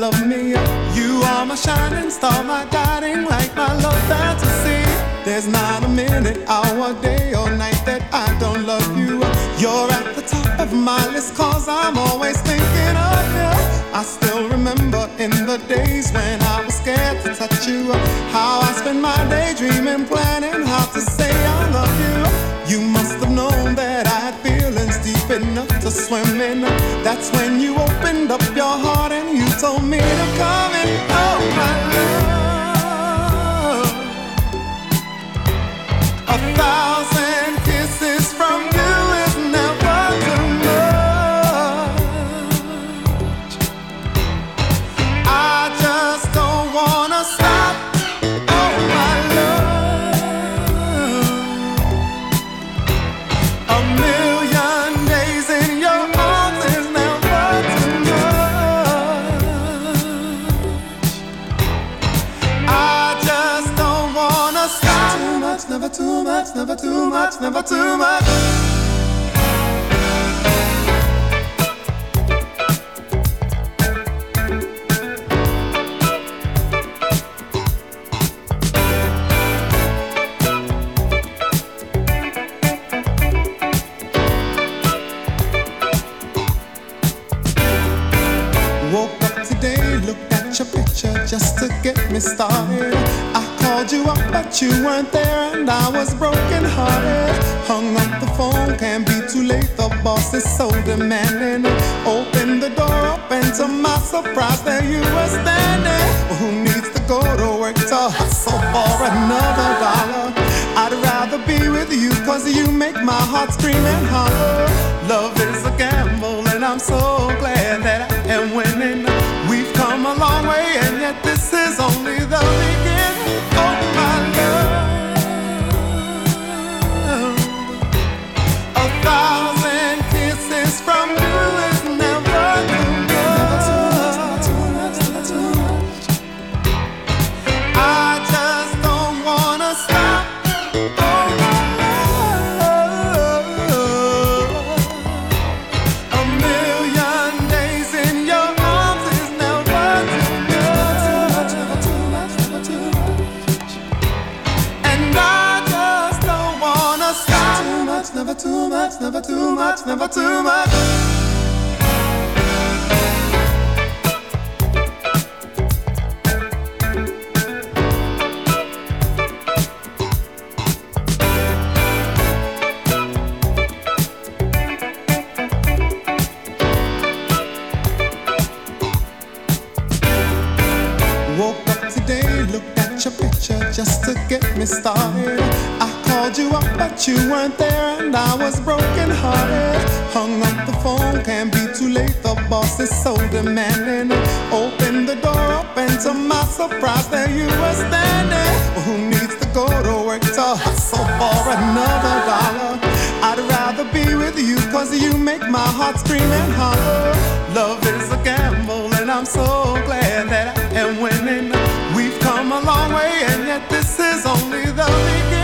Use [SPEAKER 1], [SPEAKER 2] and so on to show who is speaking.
[SPEAKER 1] love me. You are my shining star, my guiding light, my love fantasy. There's not a minute, hour, day or night that I don't love you. You're at the top of my list, cause I'm always thinking of you. I still remember in the days when I was scared to touch you, how I spent my day dreaming, planning how to say I love you. You must have known that I had feelings deep enough to swim in. That's when you opened up your heart and you told me to come in. Oh my love, 1,000 kisses from you is never too much. I just don't wanna stop. Oh my love, a million days in your arms is never too much. I just don't wanna stop. Too much, never too much, never too much, never too much. Woke up today, looked at your picture just to get me started. I called you up, but you weren't there, and I was broken hearted. Hung up the phone, can't be too late, the boss is so demanding. Opened the door up, and to my surprise, there you were standing. Well, who needs to go to work to hustle for another dollar? I'd rather be with you, cause you make my heart scream and holler. Love is a gamble, and I'm so glad that I am winning. We've come a long way, and yet this is only the beginning. Oh my love, 1,000 kisses from you is never too much. I just don't wanna stop. Oh my love, a million days in your arms is never too much. And I just don't wanna stop. Too much, never too much, never too much, never too much. Woke up today, looked at your picture just to get me started. I called you up, but you weren't there, and I was broken hearted. Hung up the phone, can't be too late, the boss is so demanding. Opened the door up, and to my surprise, there you were standing. Well, who needs to go to work to hustle for another dollar? I'd rather be with you, cause you make my heart scream and holler. Love is a gamble, and I'm so glad that I am winning. We've come a long way, and yet this is only the beginning.